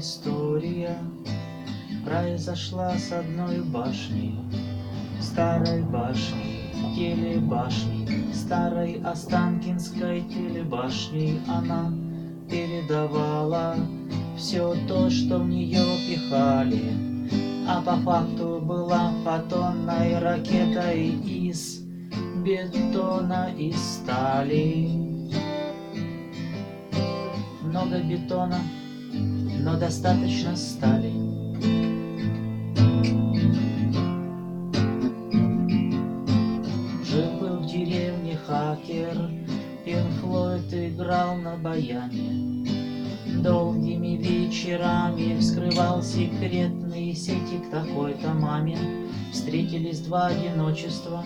история произошла с одной башней, старой башней, телебашней, старой Останкинской телебашней. Она передавала все то, что в нее пихали, а по факту была фотонной ракетой из бетона и стали. Много бетона, но достаточно стали. Жил-был в деревне хакер, Пинк Флойд играл на баяне. Долгими вечерами вскрывал секретные сети к такой-то маме. Встретились два одиночества,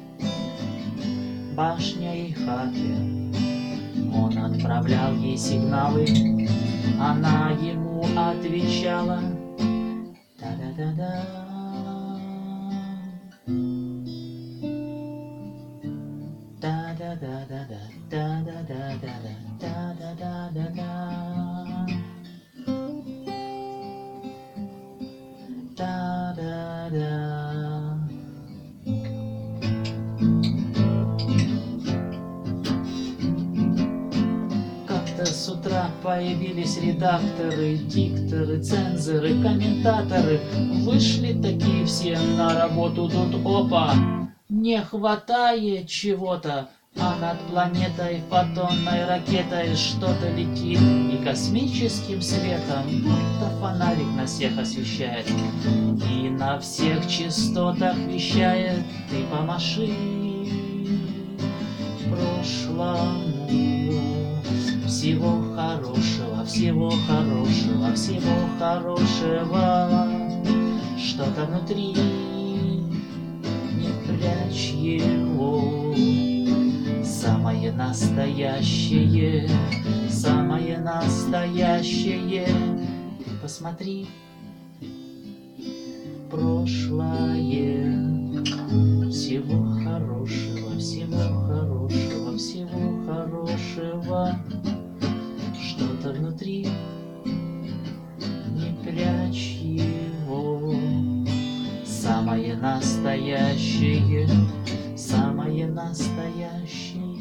башня и хакер. Он отправлял ей сигналы, она ему отвечала. Та-да-да-да. Да-да-да-да-да, да-да-да-да-да, да-да-да-да-да. Да-да-да. Как-то с утра появились редакторы, дикторы, цензоры, комментаторы. Вышли такие все на работу, тут опа! Не хватает чего-то, а над планетой фотонной ракетой что-то летит, и космическим светом будто фонарик на всех освещает, и на всех частотах вещает. Ты помаши прошлому. Всего хорошего, всего хорошего, всего хорошего. Что-то внутри, не прячь его. Самое настоящее, самое настоящее. Ты посмотри прошлое. Всего хорошего, всего хорошего, всего хорошего. Что-то внутри, не прячь его. Самое настоящее, самое настоящее.